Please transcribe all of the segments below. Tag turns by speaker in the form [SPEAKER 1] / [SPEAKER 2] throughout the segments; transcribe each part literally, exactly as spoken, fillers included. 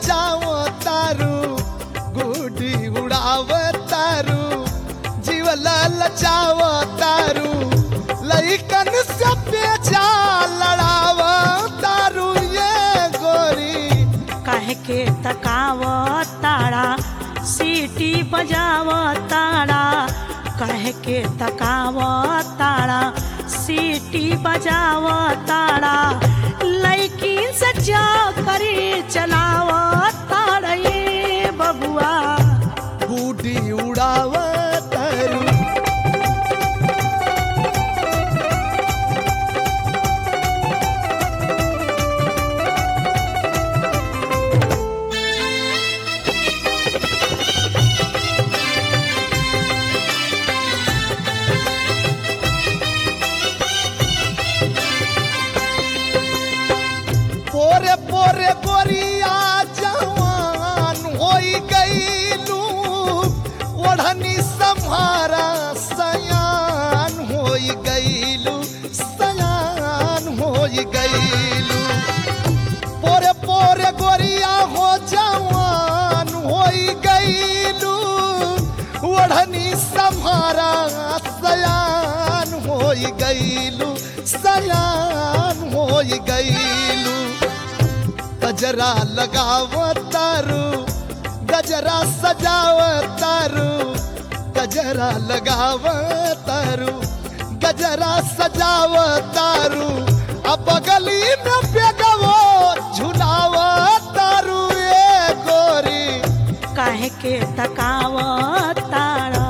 [SPEAKER 1] ललचाओ तारू गुडी उड़ाव तारू जीव ललचाओ तारू लइकन से पेचा लड़ाव तारू ये गोरी
[SPEAKER 2] काहे के तकाव तारा सीटी बजाव तारा काहे के तकाव तारा सीटी बजाव तारा लइकिन से जा करी चलाव तारा ये बबुआ
[SPEAKER 1] गुडी उड़ाव तारू पोरे पोरे गोरिया जवान होई गईलू ओढ़नी सम्हारा सयान होई गईलू सयान होई गईलू पोरे पोरे गोरिया हो जवान होई गईलू ओढ़नी सम्हारा सयान होई गईलू सयान होई गईलू गजरा लगाव तारू गजरा सजाव तारू गजरा लगाव तारू गजरा सजाव तारू अब गली में बेगवो झुलाव तारू ये गोरी
[SPEAKER 2] काहे के तकाव तारा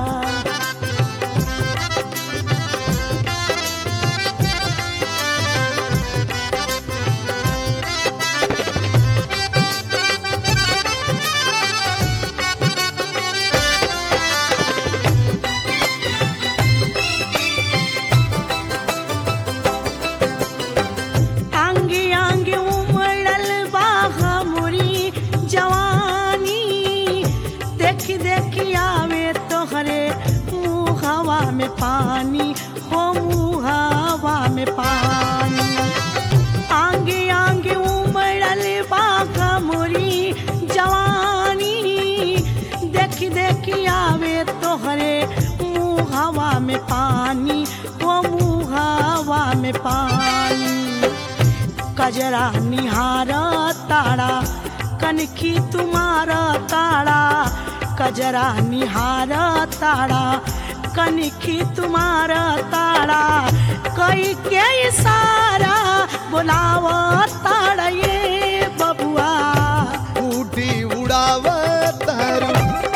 [SPEAKER 2] आंगे आंगे उमड़ल बा हमरी जवानी देख देख आवे तोहरे मुँह हवा में पानी हो मुँह हवा में पानी आंगे आंगे उमड़ल बा हमरी जवानी देख देख आवे तोहरे मुँह हवा में पानी हो मुँह हवा में पानी कजरा निहार तारा कनखी तुम्हारा तारा कजरा निहार तारा कनखी तुम्हारा तारा कई के इशारा बुलाव तारा ये बबुआ
[SPEAKER 1] गुडी उड़ाव तारू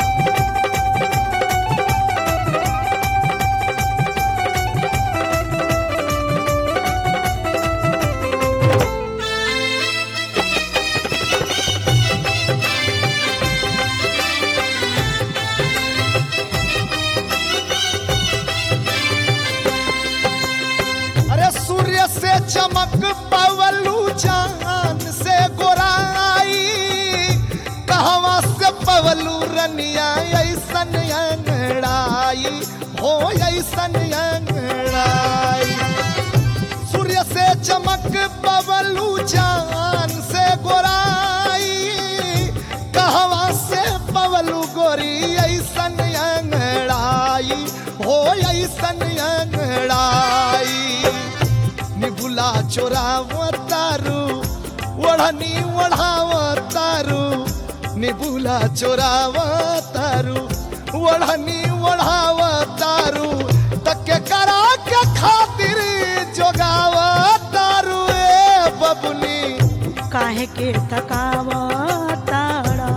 [SPEAKER 1] अरे सूर्य से चमक पवलू चांद से गोराई कहवा से पवलू रनिया ऐसन अंगड़ाई हो ऐसन अंगड़ाई सूर्य से चमक पवलू चांद से गोराई कहवा से पवलू गोरी ऐसन अंगड़ाई हो ऐसन अंगड़ाई निबुला चोराव तारू ओढ़नी ओढ़ाव तारू निबुला चोराव तारू ओढ़नी ओढ़ाव तारू तके करा के खातिर जोगाव तारू ए बबुनी
[SPEAKER 2] काहे के तकाव तारा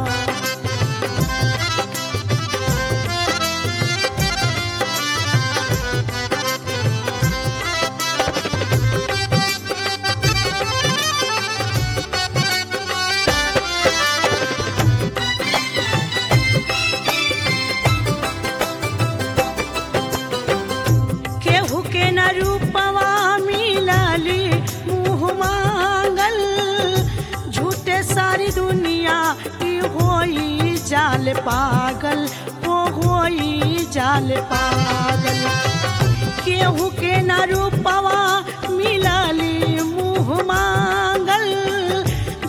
[SPEAKER 2] केहू के न रूपवा मिलली मुँह मांगल झूठे सारी दुनिया की होई जाल पागल वो होई जाल पागल केहू के न रूपवा मिलली मुँह मांगल झूठे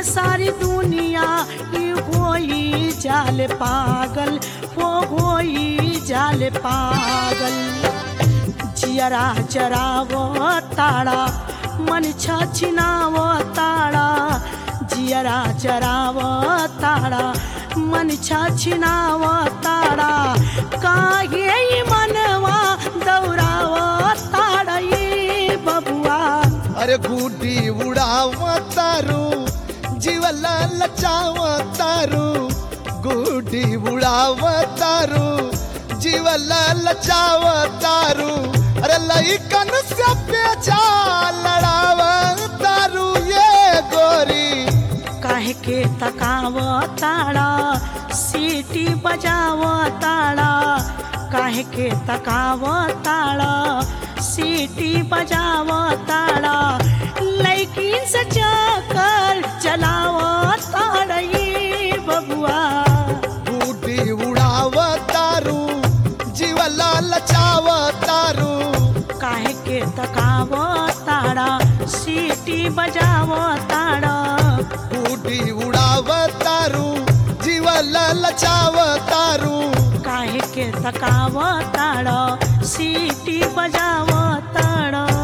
[SPEAKER 2] सारी दुनिया ई होई जाल पागल हो होई जाल पागल जियरा जरावो ताड़ा मन छछिनावो ताड़ा जियरा जरावो ताड़ा मन छछिनावो ताड़ा काहे ई मनवा दौड़ावो ताड़ा ये बबुआ
[SPEAKER 1] अरे गुड्डी उड़ावतारू जीवला लचावतारू गुड्डी उड़ावतारू जीवला लचावतारू अरे लइकन से पेचा लड़ावतारू ये गोरी
[SPEAKER 2] काहे के तकावताड़ा सीटी बजावताड़ा काहे के तकावताड़ा सीटी बजावताड़ा लइकिन से चक्कर चलावताड़ा ये बबुआ
[SPEAKER 1] गुड्डी उड़ावतारू जीवला लचावतारू
[SPEAKER 2] काहे के तकावताड़ा सीटी बजावताड़ा
[SPEAKER 1] गुड्डी उड़ावतारू जीवला लचावतारू
[SPEAKER 2] काहे के तकावताड़ा सीटी बजावताड़ा